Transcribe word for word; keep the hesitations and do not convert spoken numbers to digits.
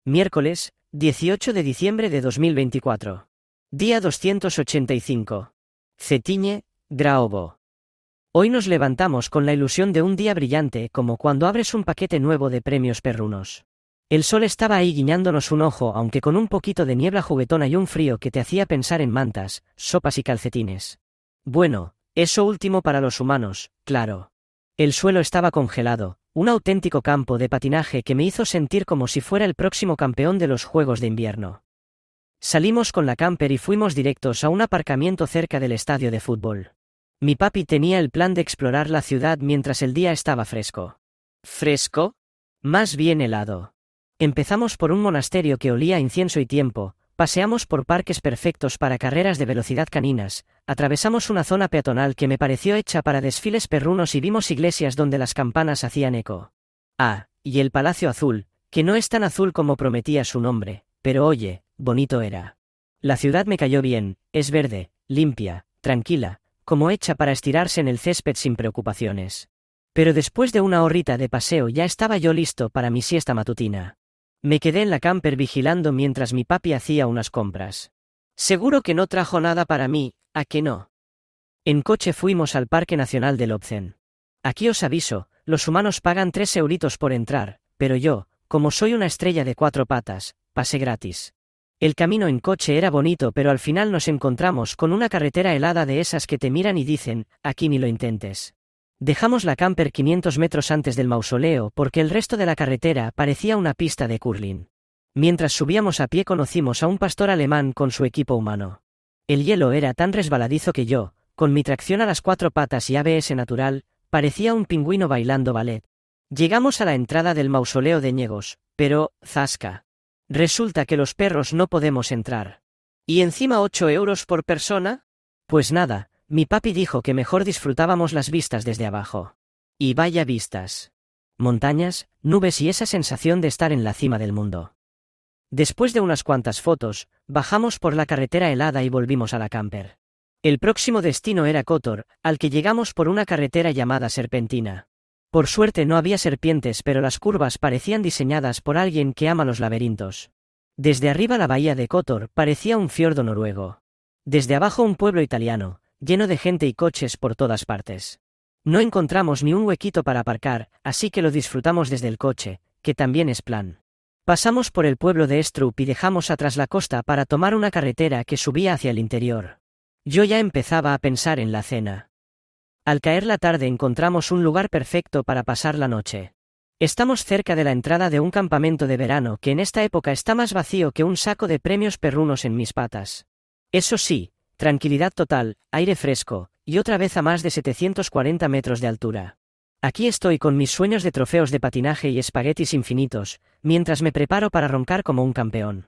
Miércoles, dieciocho de diciembre de dos mil veinticuatro. Día doscientos ochenta y cinco. Cetinje, Graobo. Hoy nos levantamos con la ilusión de un día brillante, como cuando abres un paquete nuevo de premios perrunos. El sol estaba ahí guiñándonos un ojo, aunque con un poquito de niebla juguetona y un frío que te hacía pensar en mantas, sopas y calcetines. Bueno, eso último para los humanos, claro. El suelo estaba congelado, un auténtico campo de patinaje que me hizo sentir como si fuera el próximo campeón de los Juegos de Invierno. Salimos con la camper y fuimos directos a un aparcamiento cerca del estadio de fútbol. Mi papi tenía el plan de explorar la ciudad mientras el día estaba fresco. ¿Fresco? Más bien helado. Empezamos por un monasterio que olía a incienso y tiempo, paseamos por parques perfectos para carreras de velocidad caninas, atravesamos una zona peatonal que me pareció hecha para desfiles perrunos y vimos iglesias donde las campanas hacían eco. Ah, y el Palacio Azul, que no es tan azul como prometía su nombre, pero oye, bonito era. La ciudad me cayó bien, es verde, limpia, tranquila, como hecha para estirarse en el césped sin preocupaciones. Pero después de una horrita de paseo ya estaba yo listo para mi siesta matutina. Me quedé en la camper vigilando mientras mi papi hacía unas compras. Seguro que no trajo nada para mí, ¿a que no? En coche fuimos al Parque Nacional de Lobzen. Aquí os aviso, los humanos pagan tres euritos por entrar, pero yo, como soy una estrella de cuatro patas, pasé gratis. El camino en coche era bonito, pero al final nos encontramos con una carretera helada de esas que te miran y dicen, aquí ni lo intentes. Dejamos la camper quinientos metros antes del mausoleo porque el resto de la carretera parecía una pista de curling. Mientras subíamos a pie conocimos a un pastor alemán con su equipo humano. El hielo era tan resbaladizo que yo, con mi tracción a las cuatro patas y A B S natural, parecía un pingüino bailando ballet. Llegamos a la entrada del mausoleo de Ñegos, pero, zasca. Resulta que los perros no podemos entrar. ¿Y encima ocho euros por persona? Pues nada. Mi papi dijo que mejor disfrutábamos las vistas desde abajo. Y vaya vistas. Montañas, nubes y esa sensación de estar en la cima del mundo. Después de unas cuantas fotos, bajamos por la carretera helada y volvimos a la camper. El próximo destino era Kotor, al que llegamos por una carretera llamada Serpentina. Por suerte no había serpientes, pero las curvas parecían diseñadas por alguien que ama los laberintos. Desde arriba la bahía de Kotor parecía un fiordo noruego. Desde abajo un pueblo italiano, lleno de gente y coches por todas partes. No encontramos ni un huequito para aparcar, así que lo disfrutamos desde el coche, que también es plan. Pasamos por el pueblo de Estrup y dejamos atrás la costa para tomar una carretera que subía hacia el interior. Yo ya empezaba a pensar en la cena. Al caer la tarde encontramos un lugar perfecto para pasar la noche. Estamos cerca de la entrada de un campamento de verano que en esta época está más vacío que un saco de premios perrunos en mis patas. Eso sí, tranquilidad total, aire fresco, y otra vez a más de setecientos cuarenta metros de altura. Aquí estoy con mis sueños de trofeos de patinaje y espaguetis infinitos, mientras me preparo para roncar como un campeón.